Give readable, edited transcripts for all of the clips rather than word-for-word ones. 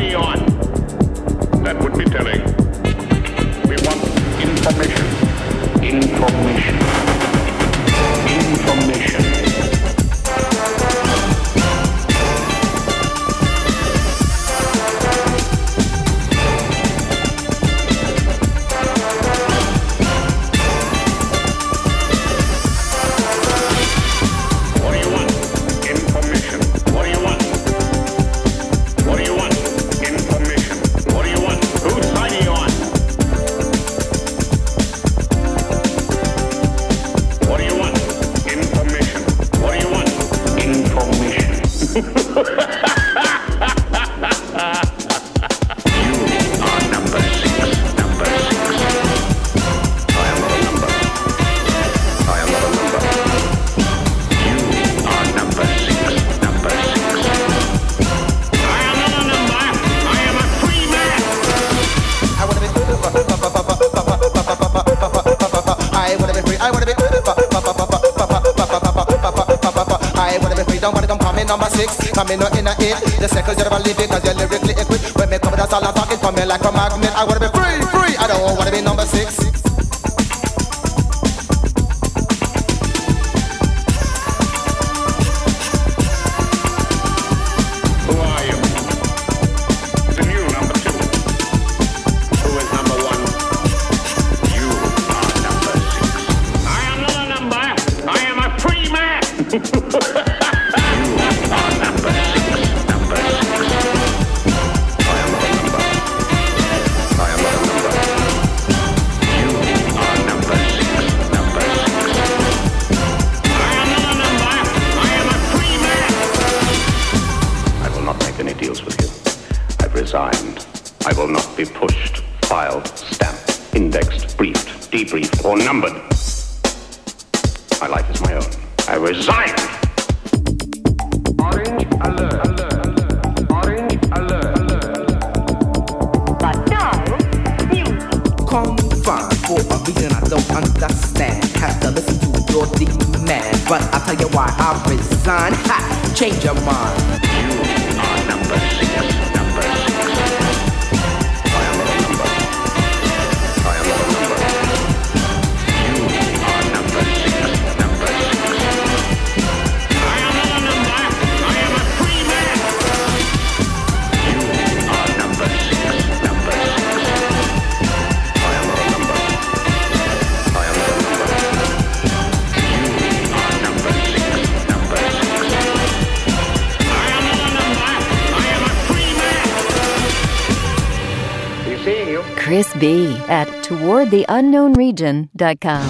ID on? That would be telling. We want information. Information. Information. Coming out in a hit, the seconds you're about living cause you're lyrically equipped. When me come that's all I'm talking for me like a magnet. I wanna be free, free, I don't wanna be number 6. Who are you? The new number 2. Who is number 1? You are number 6. I am not a number, I am a free man. Resigned. I will not be pushed, filed, stamped, indexed, briefed, debriefed, or numbered. My life is my own. I resign. Orange alert. Alert. Orange alert. But now, music. Call me fine for a reason I don't understand. Have to listen to your demand, but I'll tell you why I resign. Ha! Change your mind. You are number 6. Chris B. at towardtheunknownregion.com.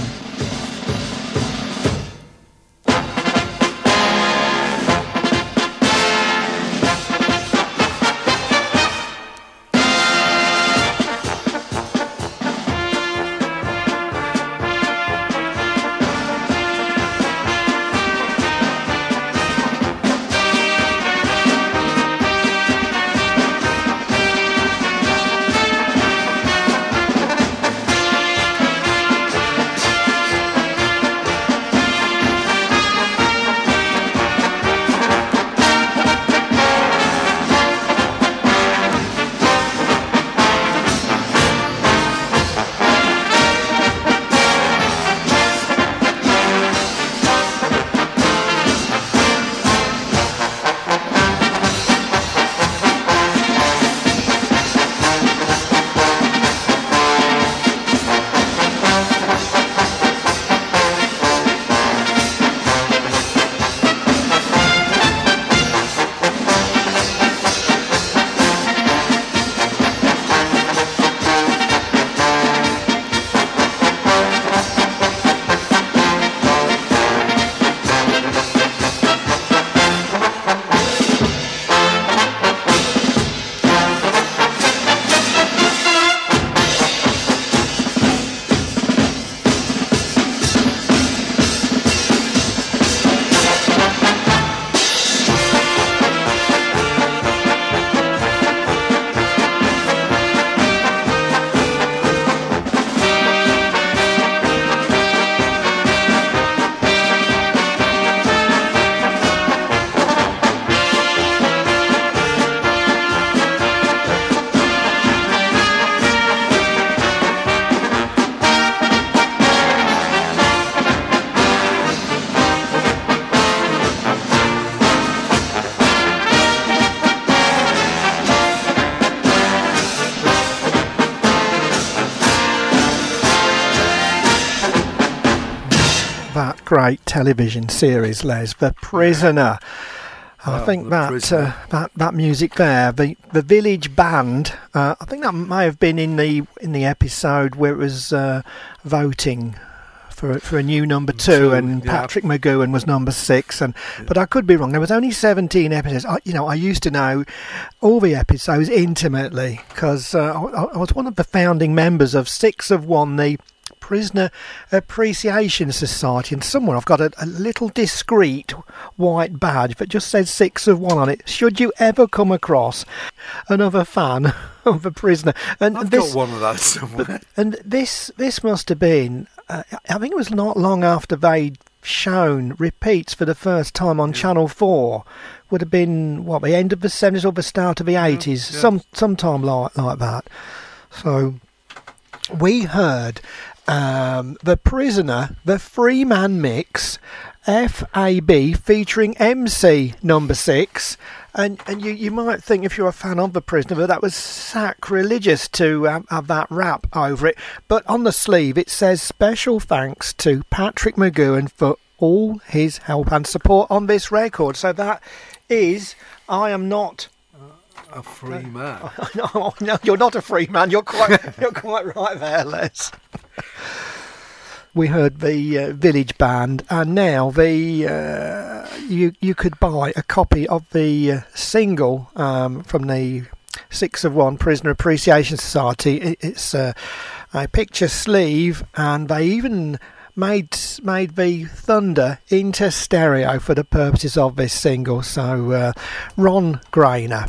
great television series, Les, The Prisoner. I think that music there, the Village Band. I think that may have been in the episode where it was voting for a new number 2, and Patrick McGoohan was number 6. But I could be wrong. There was only 17 episodes. I used to know all the episodes intimately because I was one of the founding members of 6 of 1, the Prisoner Appreciation Society, and somewhere I've got a little discreet white badge that just says 6 of 1 on it. Should you ever come across another fan of a Prisoner, and I've got one of those somewhere. And this must have been, I think it was not long after they'd shown repeats for the first time on Channel 4. Would have been the end of the 70s or the start of the 80s, sometime like that. So we heard The Prisoner, the Freeman mix, FAB featuring MC number 6, and you might think, if you're a fan of The Prisoner, that that was sacrilegious to have that rap over it, but on the sleeve it says special thanks to Patrick McGoohan for all his help and support on this record. So that is I Am Not a Free Man. No, you're not a free man. You're quite right there, Les. We heard the Village Band, and now you could buy a copy of the single from the 6 of 1 Prisoner Appreciation Society. It's a picture sleeve, and they even made the Thunder into stereo for the purposes of this single. So Ron Grainer.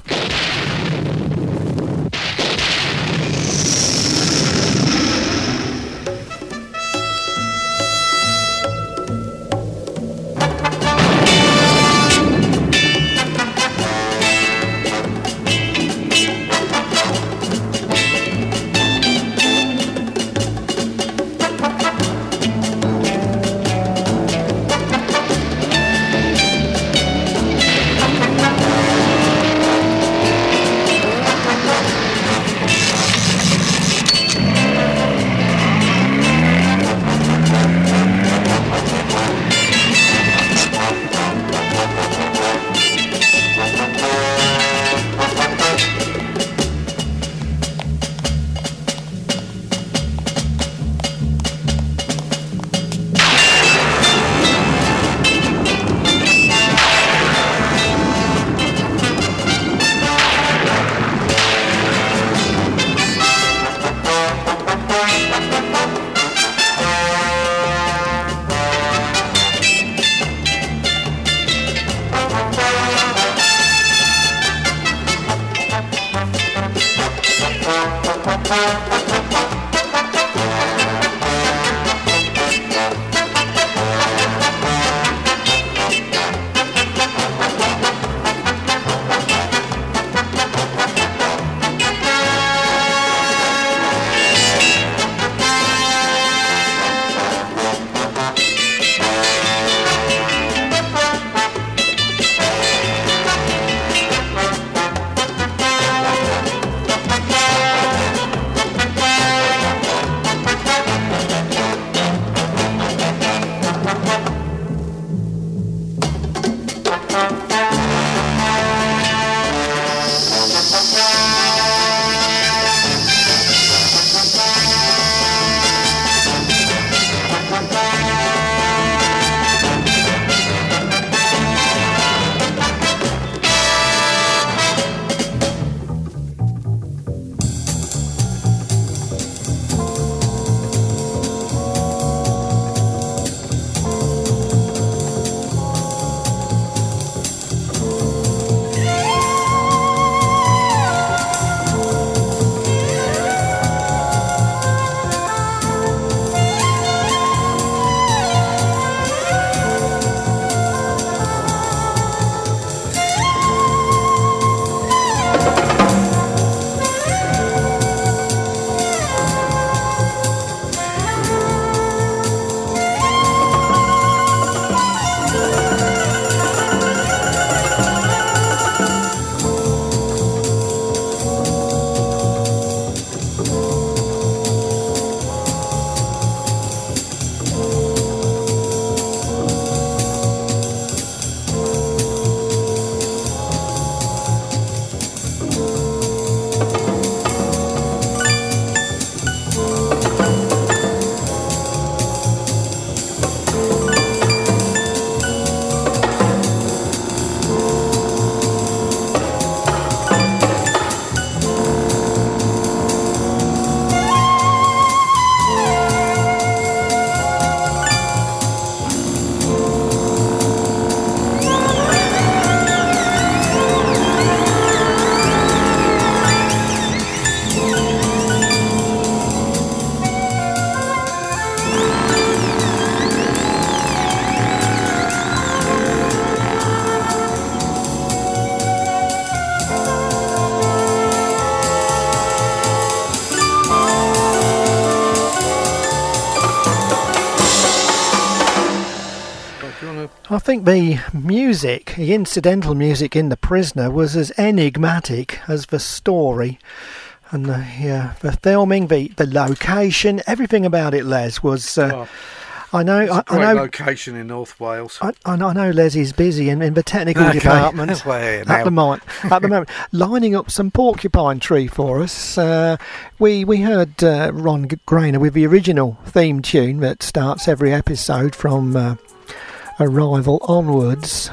I think the music, the incidental music in The Prisoner, was as enigmatic as the story. And the filming, the location, everything about it, Les, was... I know. It's a great location in North Wales. I know Les is busy in the technical department at the moment, lining up some Porcupine Tree for us. We heard Ron Grainer with the original theme tune that starts every episode from Arrival onwards.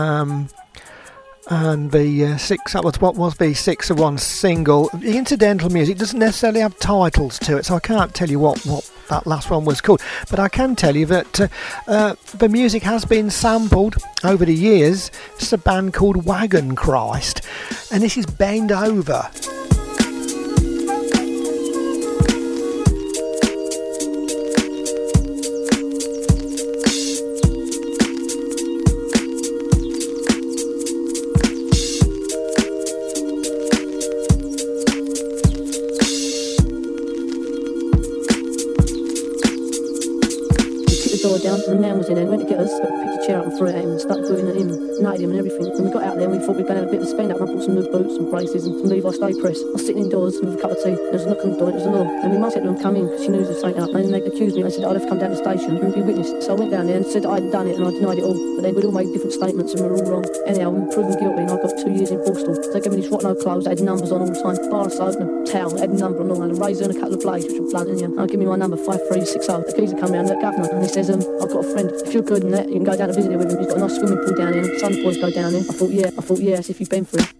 And the what was the 6 of 1 single. The incidental music doesn't necessarily have titles to it, so I can't tell you what that last one was called. But I can tell you that the music has been sampled over the years. It's a band called Wagon Christ, and this is Bend Over. Down, and the man was in there, went to get us, picked a chair up and threw it at him and started booing at him, knighted him and everything. And we got out there and we thought we'd going to have a bit of a spend up, and I bought some new boots and braces and some Levi Stay Press. I was sitting indoors with a cup of tea, there was a knock on the door, it was the law. And my mum said to them, come in, because she knew there was something up. And then they accused me, they said I'd have to come down to the station and be witness. So I went down there and said that I'd done it and I denied it all. But then we'd all made different statements and we were all wrong. Anyhow, we were proven guilty and I got 2 years in Borstal. So they gave me these rotten old clothes, they had numbers on all the time, bar of soap and a towel, they had a number on all, and a razor and a couple of blades, which were blunt in you. And give me my number, 5360. The geezer come round, the governor, and he says, I've got a friend. If you're good and that, you can go down to visit it with him. He's got a nice swimming pool down here. Some boys go down there. I thought, yeah, as if you've been through it.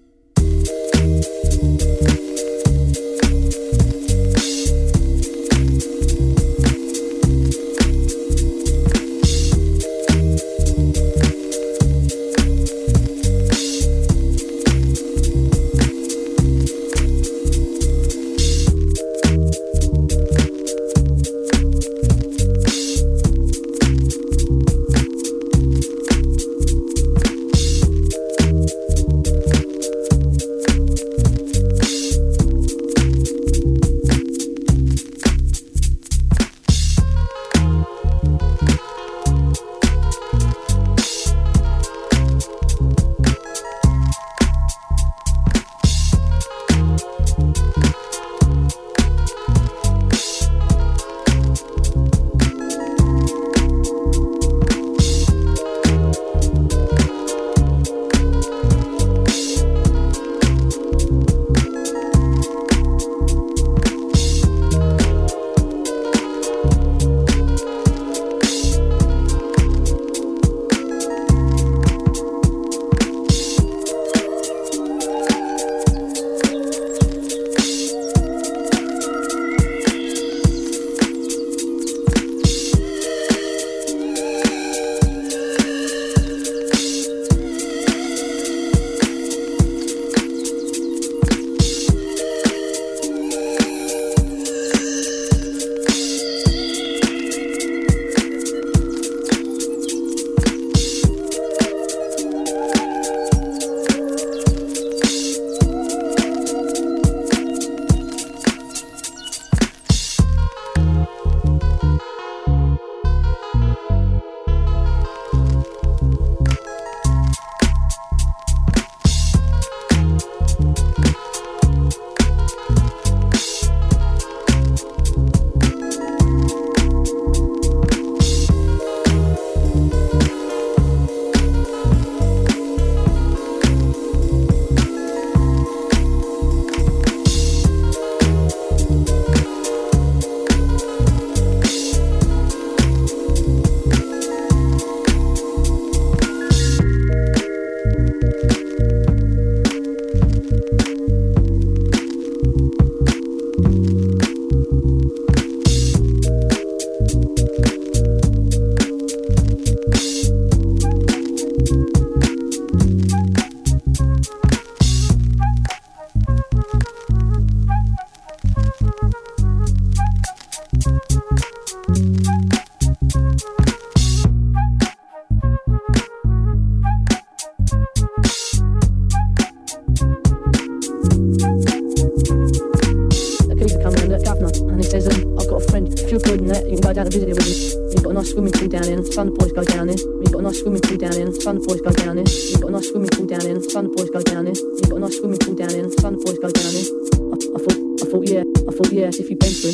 go down to visit it with you. You've got a nice swimming pool down there, and some of the boys go down there. You've got a nice swimming pool down there, and some of the boys go down there. You've got a nice swimming pool down there, and some of the boys go down there. You've got a nice swimming pool down there, and some of the boys go down there. I thought, yeah, as if you've been through.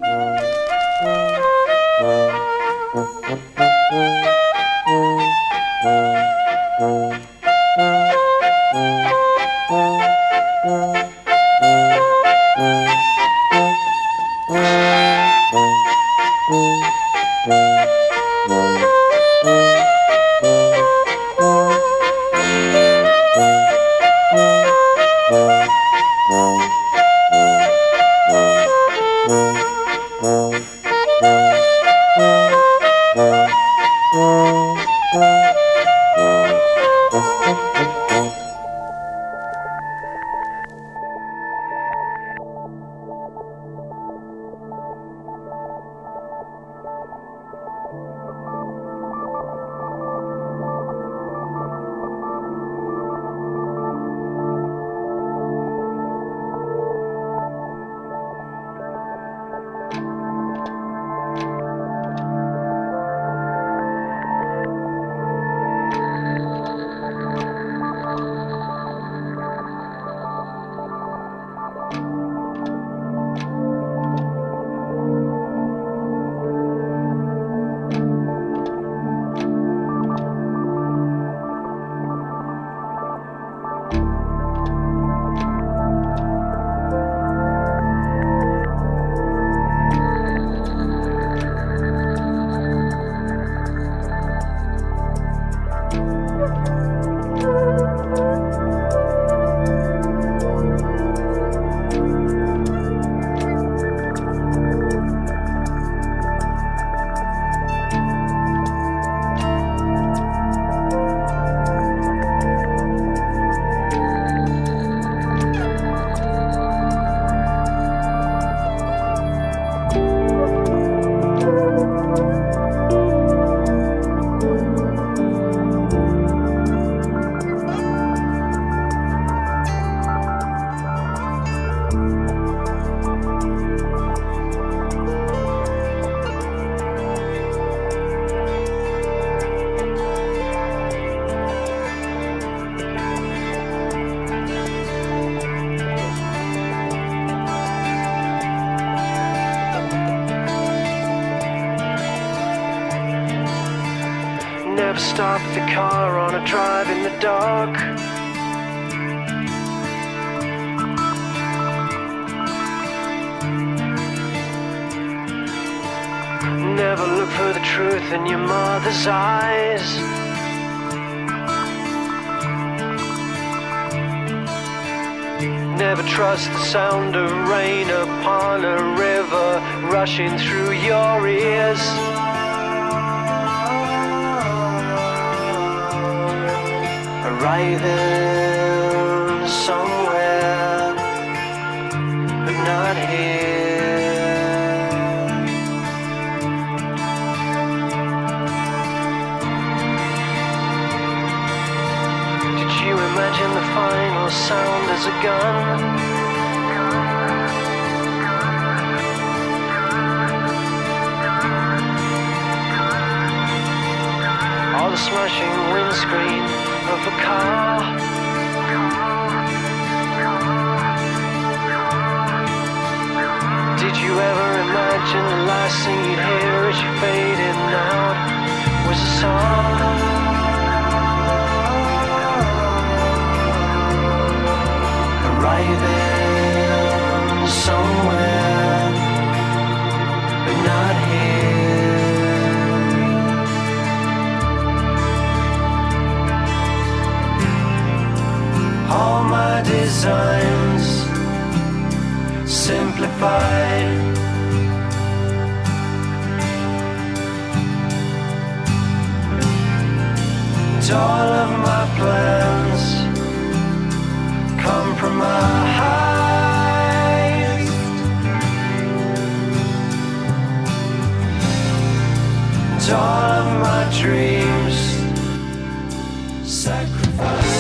Stop the car on a drive in the dark. Never look for the truth in your mother's eyes. Never trust the sound of rain upon a river rushing through your ears. Arriving somewhere, but not here. Did you imagine the final sound as a gun? Or the smashing windscreen of a car? Did you ever imagine the last thing you'd hear as you fading out was a song? Arriving somewhere, but not here. All my designs simplified. And all of my plans compromised. And all of my dreams sacrificed.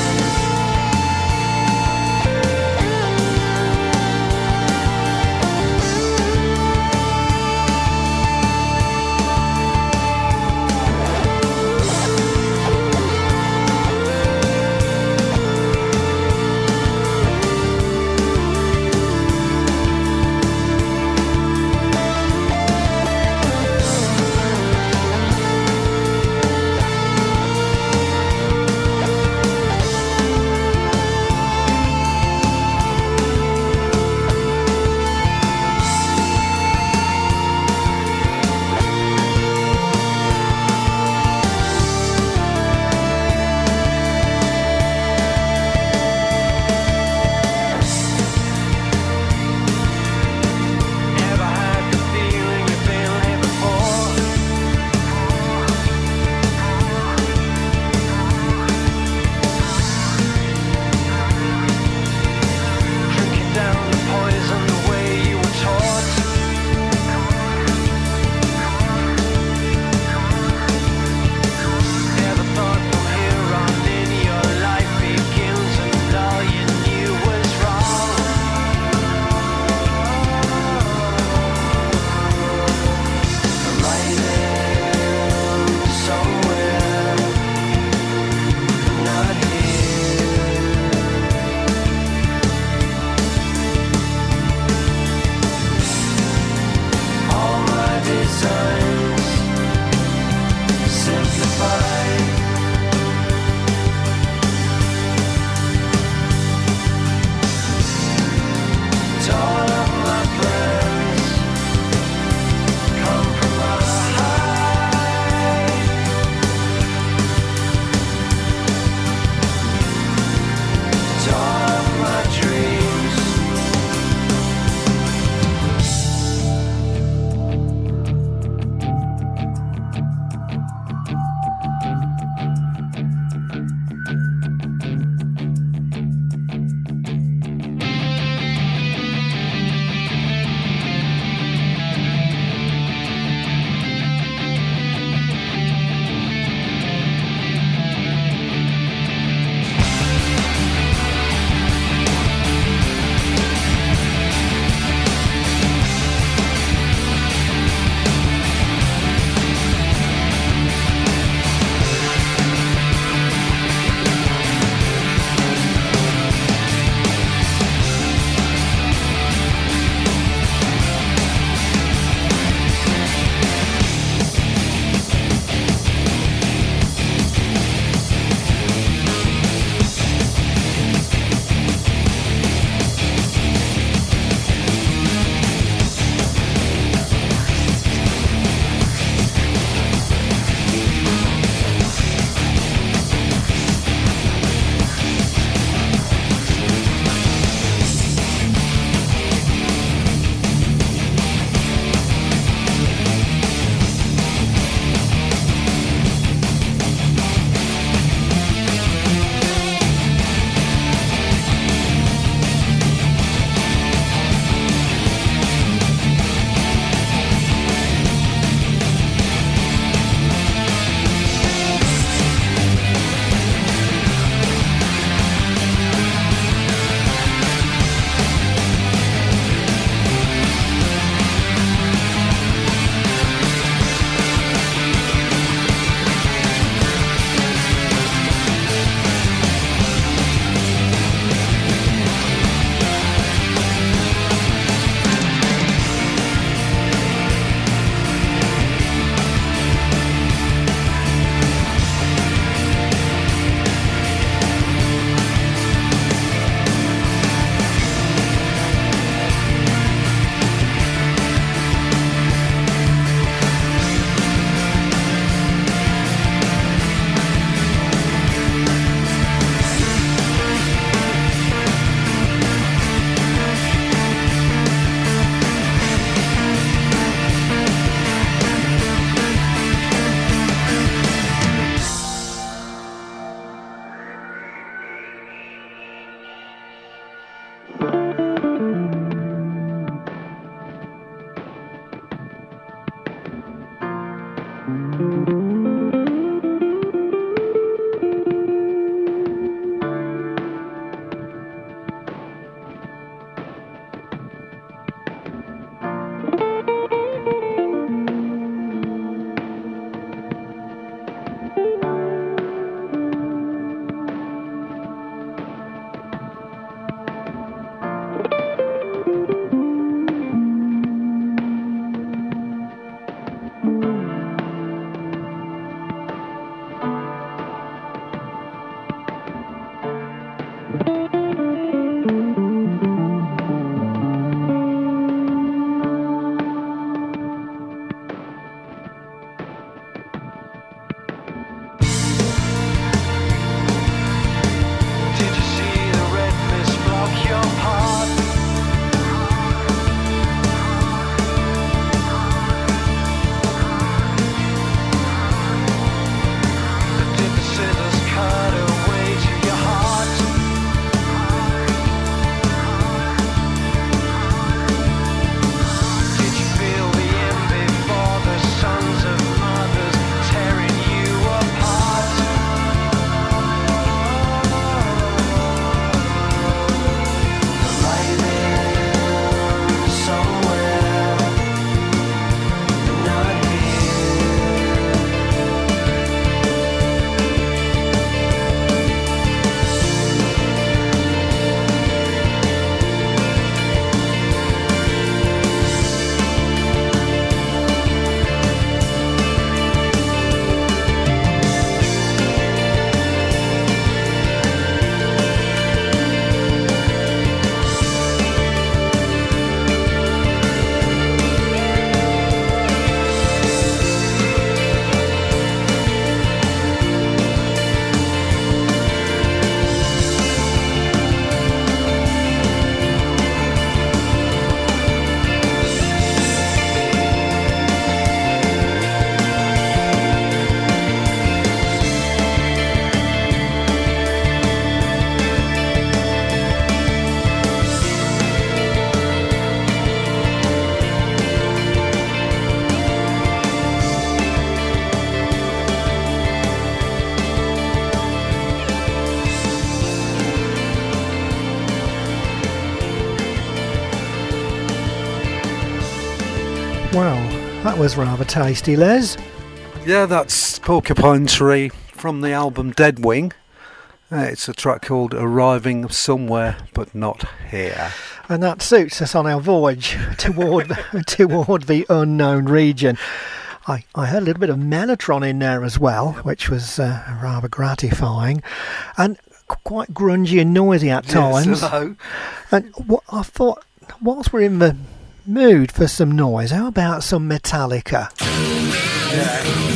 Well, that was rather tasty, Les. Yeah, that's Porcupine Tree from the album Dead Wing. It's a track called Arriving Somewhere But Not Here. And that suits us on our voyage toward the unknown region. I heard a little bit of Mellotron in there as well, which was rather gratifying. And quite grungy and noisy at times. Yes, hello. And what I thought, whilst we're in the mood for some noise, how about some Metallica? Yeah.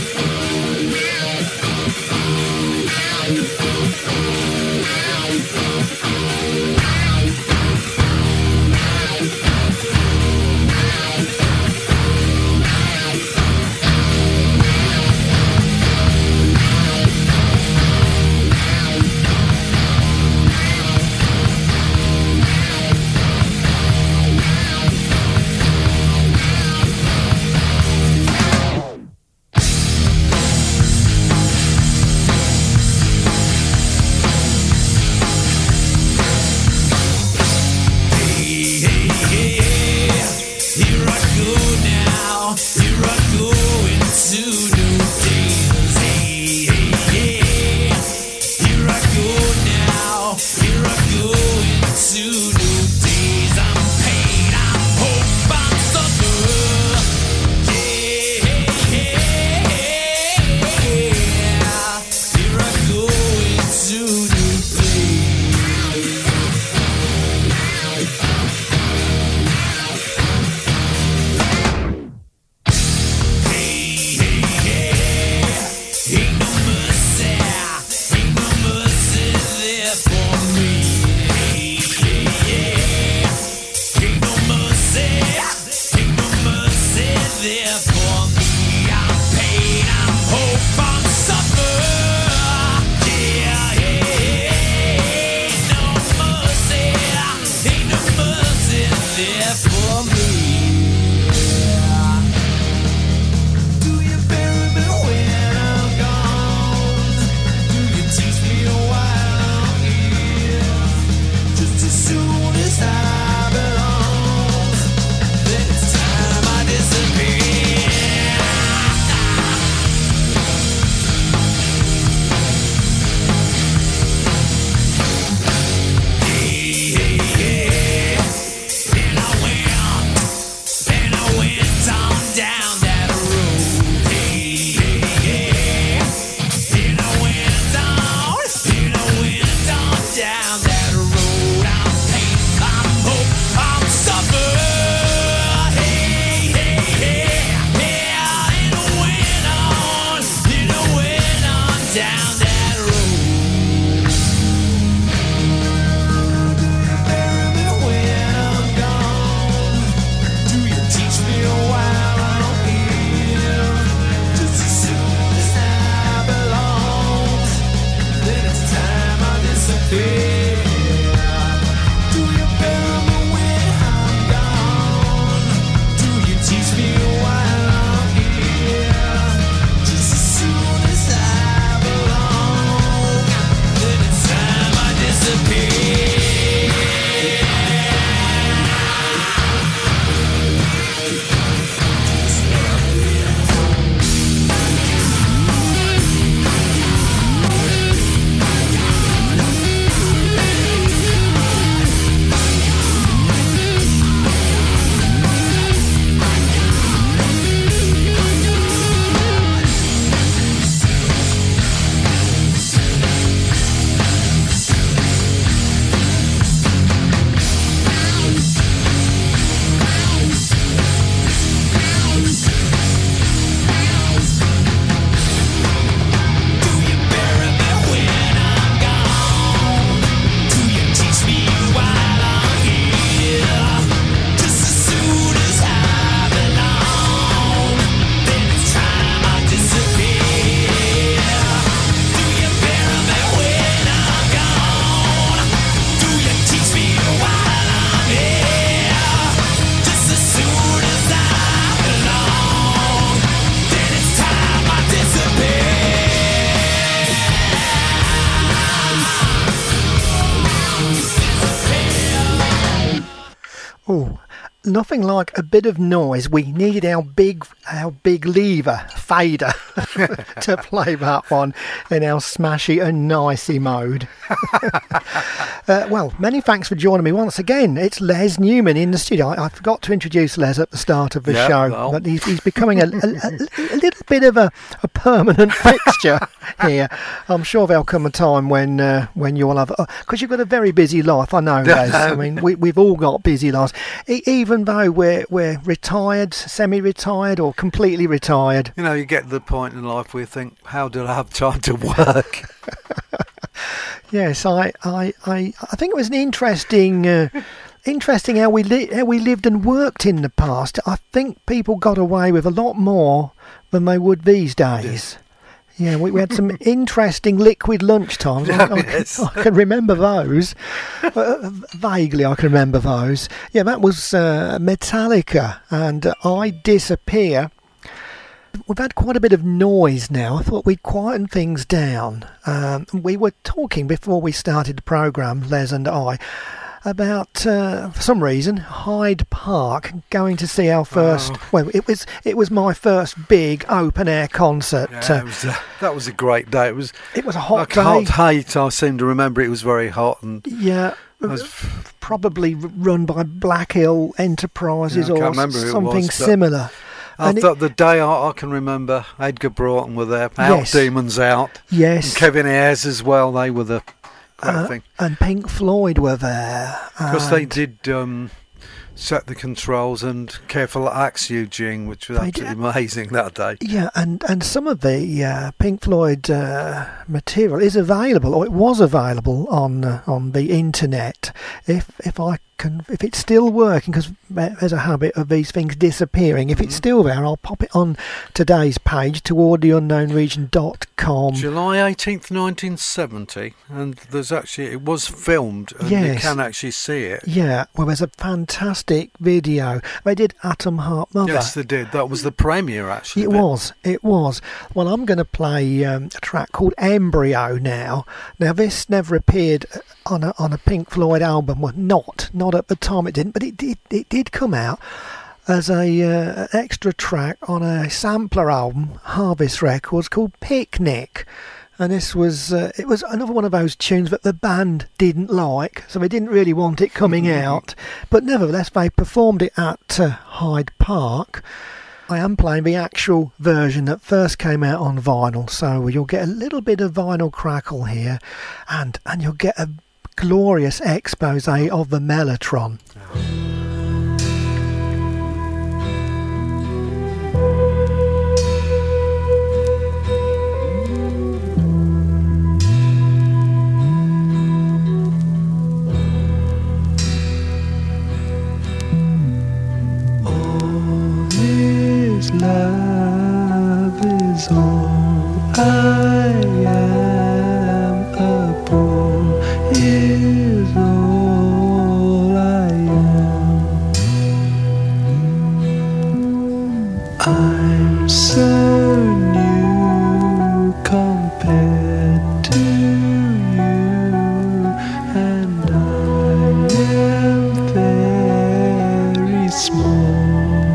nothing like a bit of noise. We needed our big lever fader to play that one in our smashy and nicey mode. Well, many thanks for joining me once again. It's Les Newman in the studio. I forgot to introduce Les at the start of the show, but he's becoming a little bit of a permanent fixture here. I'm sure there'll come a time when you'll have, because you've got a very busy life. I know, Les. I mean, we've all got busy lives, even though we're retired, semi-retired, or completely retired. You know, you get to the point in life where you think, how did I have time to work? Yes, I think it was an interesting how we lived and worked in the past. I think people got away with a lot more than they would these days. Yeah, we had some interesting liquid lunchtimes. I can remember those. Vaguely, I can remember those. Yeah, that was Metallica and I Disappear. We've had quite a bit of noise now. I thought we'd quieten things down. We were talking before we started the programme, Les and I, about, for some reason, Hyde Park, going to see our first... Well, it was my first big open-air concert. Yeah, that was a great day. It was a hot day. Hot height, I seem to remember it was very hot. And yeah, probably run by Black Hill Enterprises or something similar. I thought the day I can remember, Edgar Broughton were there, Demons Out. Yes. And Kevin Ayers as well, they were the great thing. And Pink Floyd were there. Because they did Set the Controls and Careful Axe, Eugene, which was absolutely amazing that day. Yeah, and some of the Pink Floyd material is available, or it was available on the internet. If it's still working, because there's a habit of these things disappearing. If it's still there, I'll pop it on today's page, towardtheunknownregion.com. July 18th, 1970, and it was filmed, and you can actually see it. Yeah, well, there's a fantastic video. They did Atom Heart Mother. Yes, they did. That was the premiere, actually. It was. Well, I'm going to play a track called Embryo now. Now, this never appeared on a Pink Floyd album. Well, not at the time it didn't, but it did come out as an extra track on a sampler album, Harvest Records, called Picnic. And this was it was another one of those tunes that the band didn't like, so they didn't really want it coming out. But nevertheless, they performed it at Hyde Park. I am playing the actual version that first came out on vinyl, so you'll get a little bit of vinyl crackle here, and you'll get a glorious expose of the Mellotron. All this love is all I am upon. Is all I am. I'm so new compared to you, and I am very small.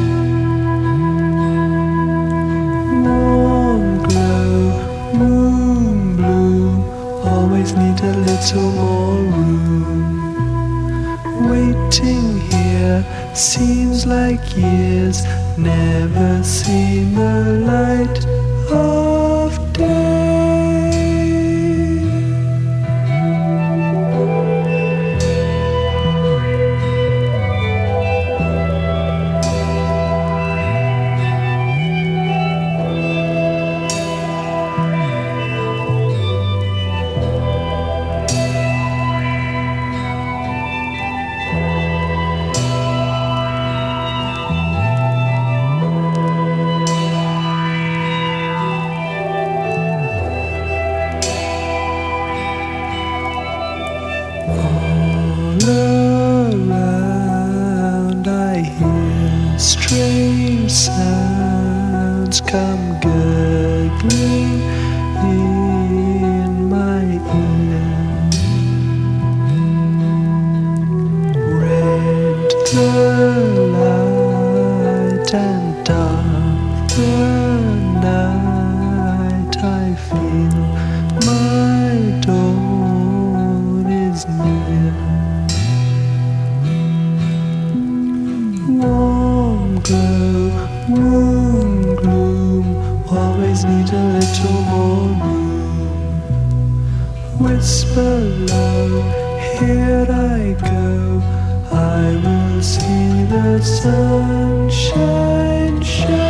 Warm glow, moon bloom, always need a little more room. Waiting here seems like years, never seen the light of day. Strange sounds come gurgling in my ear. Red light and dark the night, I feel my dawn is near. Warm glow, warm gloom, always need a little more room. Whisper low, here I go, I will see the sunshine show.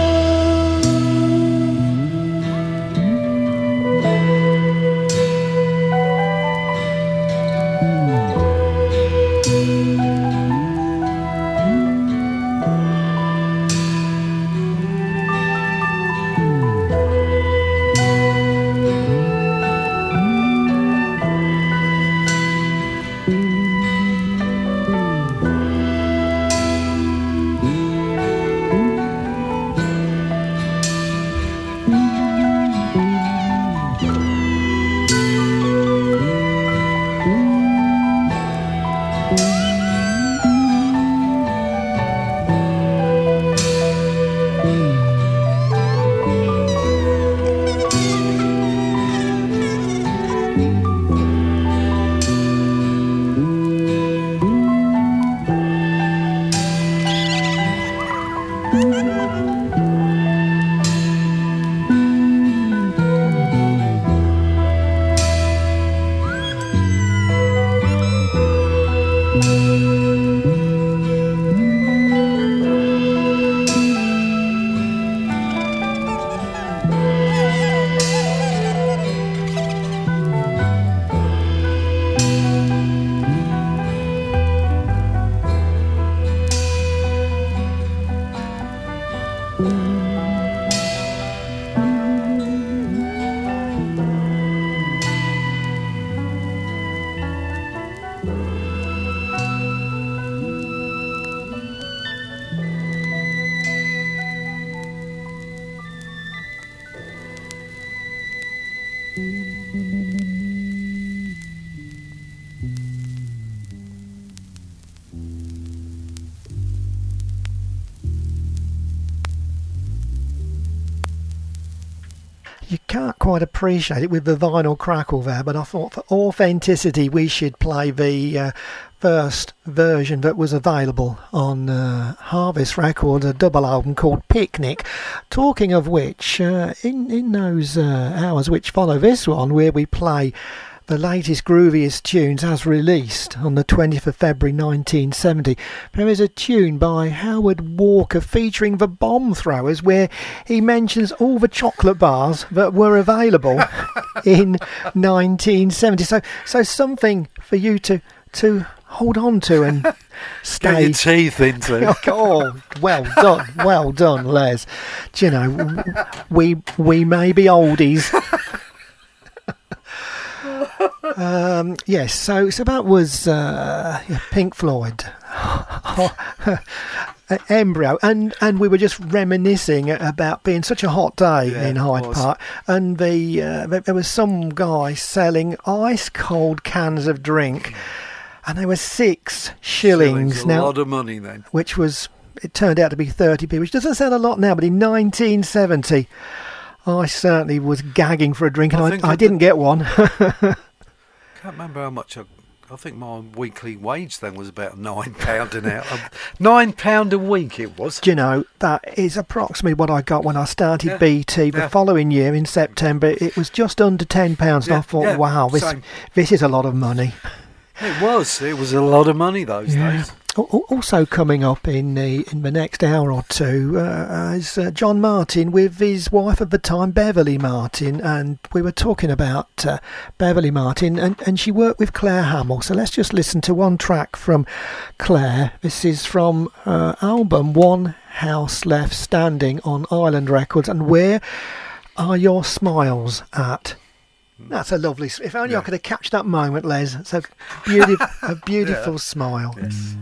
You can't quite appreciate it with the vinyl crackle there, but I thought for authenticity we should play the first version that was available on Harvest Records, a double album called Picnic. Talking of which, in those hours which follow this one, where we play the latest grooviest tunes as released on the 20th of February 1970. There is a tune by Howard Walker featuring the Bomb Throwers where he mentions all the chocolate bars that were available in 1970. So something for you to hold on to and stay. Get your teeth into. Oh, well done, Les. Do you know, we may be oldies. Yes, so that was Pink Floyd, Embryo, and we were just reminiscing about being such a hot day in Hyde Park, and there was some guy selling ice cold cans of drink, and they were 6 shillings. A lot of money then. Which was, it turned out to be 30p, which doesn't sound a lot now, but in 1970, I certainly was gagging for a drink, and I didn't get one. I can't remember how much. I think my weekly wage then was about £9 an hour. £9 a week it was. Do you know, that is approximately what I got when I started BT the following year in September. It was just under £10, and I thought, wow, this is a lot of money. It was a lot of money those days. Also coming up in the next hour or two is John Martin with his wife at the time, Beverly Martin, and we were talking about Beverly Martin, and she worked with Claire Hamill. So let's just listen to one track from Claire. This is from her album One House Left Standing on Island Records, and Where Are Your Smiles At? That's a lovely. If only I could have catched that moment, Les. It's a beautiful smile. Yes.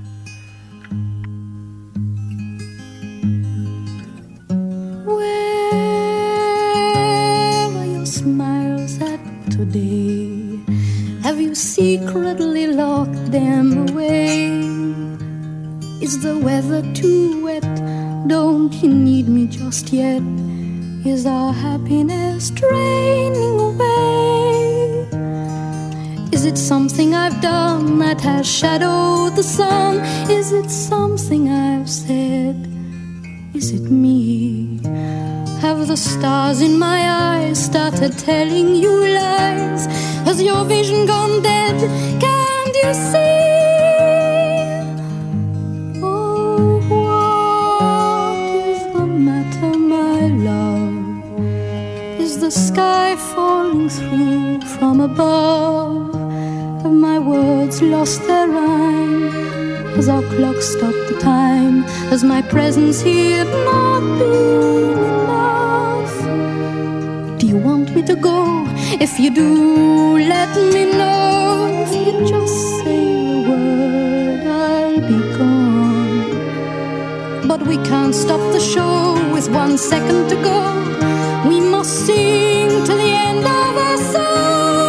Where are your smiles at today? Have you secretly locked them away? Is the weather too wet? Don't you need me just yet? Is our happiness draining away? Is it something I've done that has shadowed the sun? Is it something I've said? Is it me? Have the stars in my eyes started telling you lies? Has your vision gone dead? Can't you see? Oh, what is the matter, my love? Is the sky falling through from above? Have my words lost their rhyme? Has our clock stopped the time? Has my presence here not been enough? Do you want me to go? If you do, let me know. If you just say the word, I'll be gone. But we can't stop the show with 1 second to go. We must sing to the end of our song.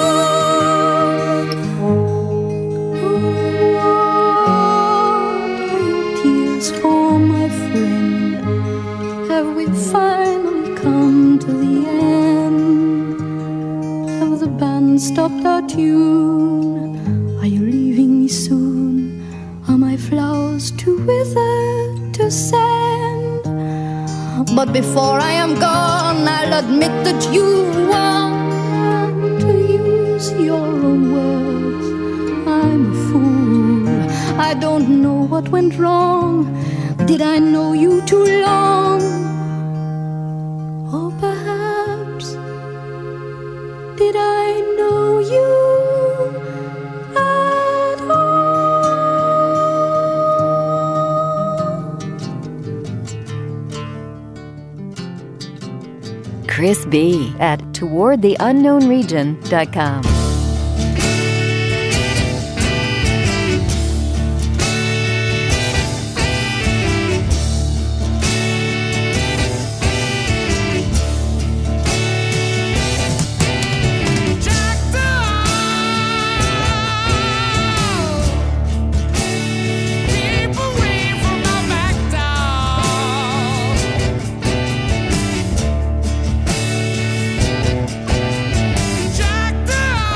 Oh, my friend, have we finally come to the end? Have the band stopped our tune? Are you leaving me soon? Are my flowers too withered to send? But before I am gone, I'll admit that you want to use your own words. I'm a fool. I don't know what went wrong. Did I know you too long? Or perhaps did I know you at all? Chris B. at towardtheunknownregion.com. Jack the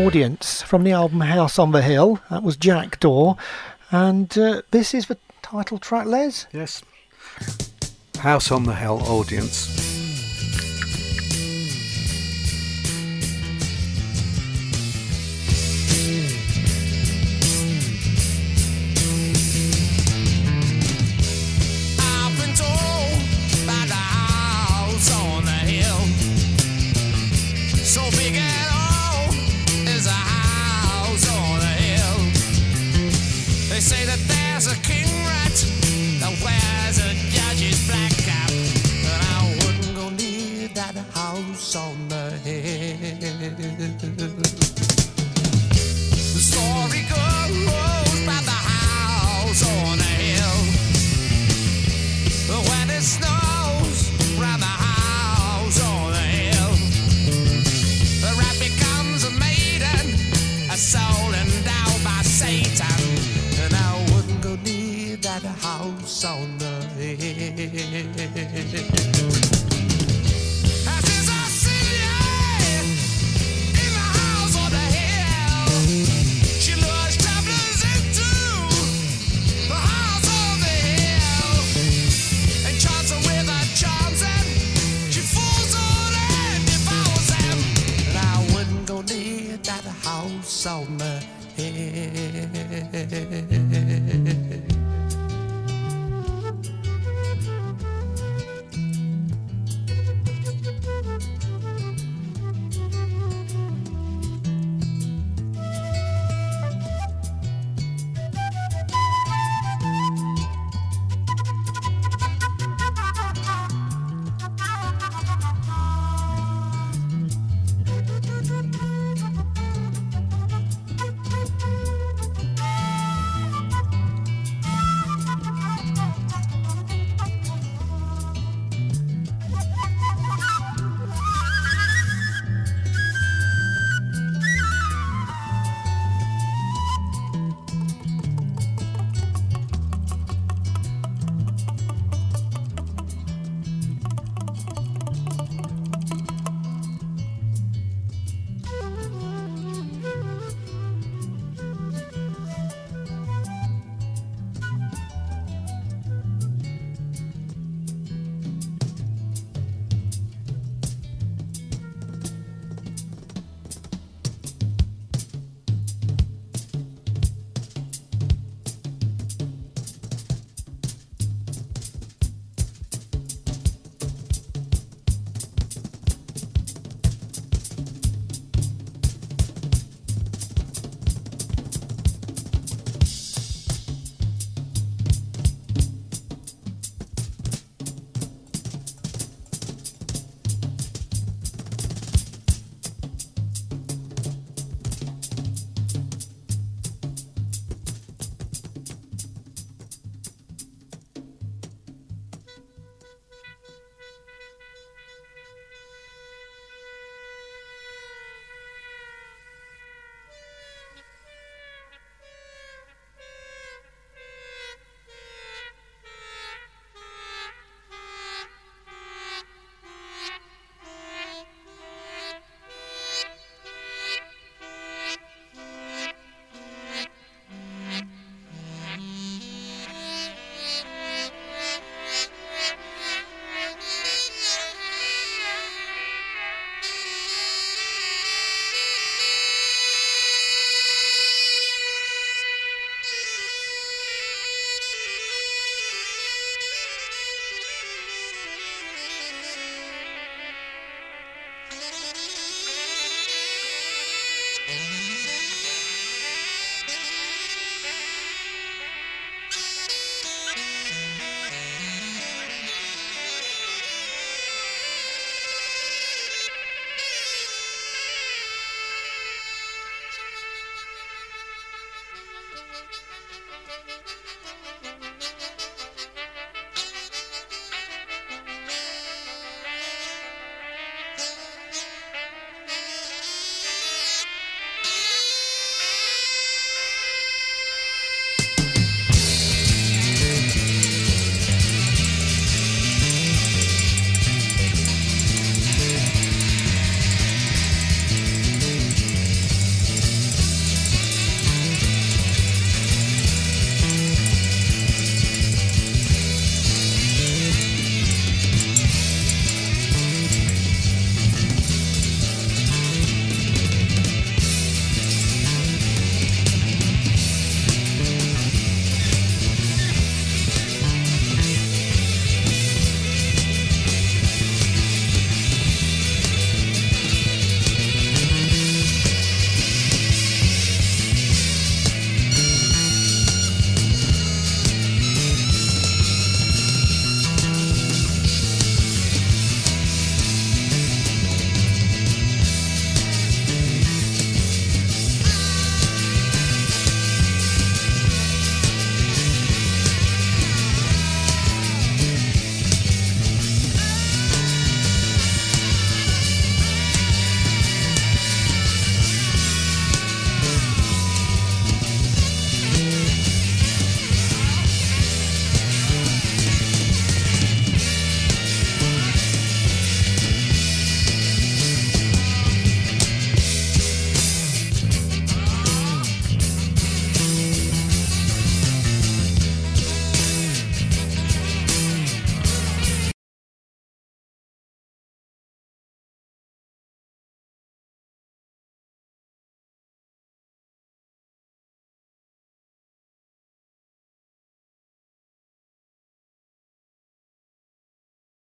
Audience from the album House on the Hill. That was Jackdaw. And this is the title track, Les? Yes. House on the Hill, Audience. So big and old is a house on a hill. They say that there's a king rat that wears a judge's black cap, but I wouldn't go near that house on the hill. The story goes by the house on the hill. When it snows round the house on the hill, the rat becomes a maiden, a soul endowed by Satan, and I wouldn't go near that house on the hill. As is a city in the house on the hill, she lures travelers into the house on the hill, and charms them with her charms, and she fools all and devours them. Go near that house on the